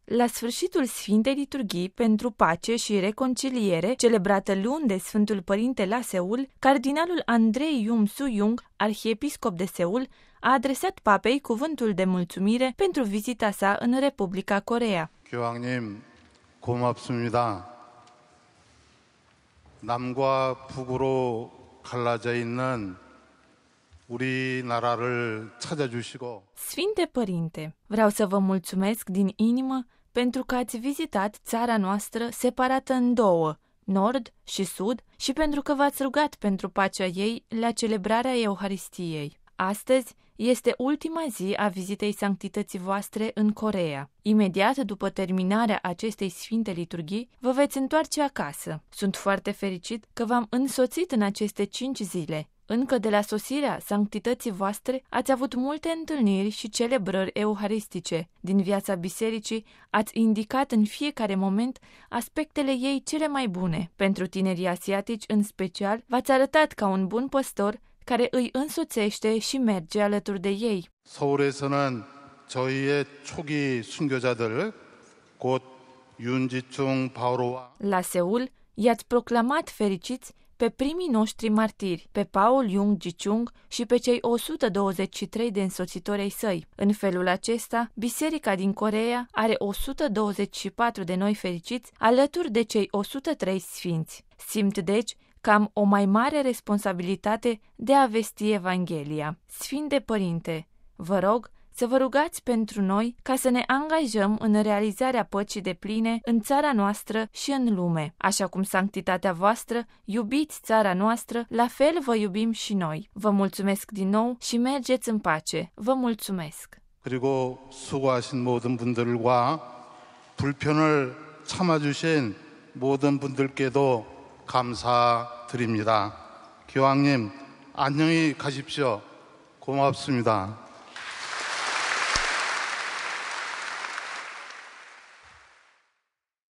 La sfârșitul Sfintei Liturghii pentru Pace și Reconciliere, celebrată luni de Sfântul Părinte la Seul, cardinalul Andrei Yum Su-yung, arhiepiscop de Seul, a adresat papei cuvântul de mulțumire pentru vizita sa în Republica Coreea. 교황님, 고맙습니다. 남과 북으로 갈라져 있는 우리나라를 찾아주시고. Sfinte Părinte, vreau să vă mulțumesc din inimă pentru că ați vizitat țara noastră separată în două, nord și sud, și pentru că v-ați rugat pentru pacea ei la celebrarea Euharistiei. Astăzi este ultima zi a vizitei sanctității voastre în Coreea. Imediat după terminarea acestei sfinte liturghii, vă veți întoarce acasă. Sunt foarte fericit că v-am însoțit în aceste 5 zile. Încă de la sosirea sanctității voastre ați avut multe întâlniri și celebrări euharistice. Din viața bisericii ați indicat în fiecare moment aspectele ei cele mai bune. Pentru tinerii asiatici în special, v-ați arătat ca un bun păstor care îi însoțește și merge alături de ei. 서울에서는 저희의 초기 순교자들 곧 윤지충 바오로와 La Seul i-ați proclamat fericiți pe primii noștri martiri, pe Paul Yung Ji-chung și pe cei 123 de însoțitori ai săi. În felul acesta, biserica din Coreea are 124 de noi fericiți alături de cei 103 sfinți. Simt deci că am o mai mare responsabilitate de a vesti Evanghelia. Sfinte Părinte, vă rog să vă rugați pentru noi ca să ne angajăm în realizarea păcii depline în țara noastră și în lume. Așa cum sanctitatea voastră iubiți țara noastră, la fel vă iubim și noi. Vă mulțumesc din nou și mergeți în pace. Vă mulțumesc. 그리고 수고하신 모든 분들과 불편을 참아주신 모든 분들께도 감사드립니다. 교황님, 안녕히 가십시오. 고맙습니다.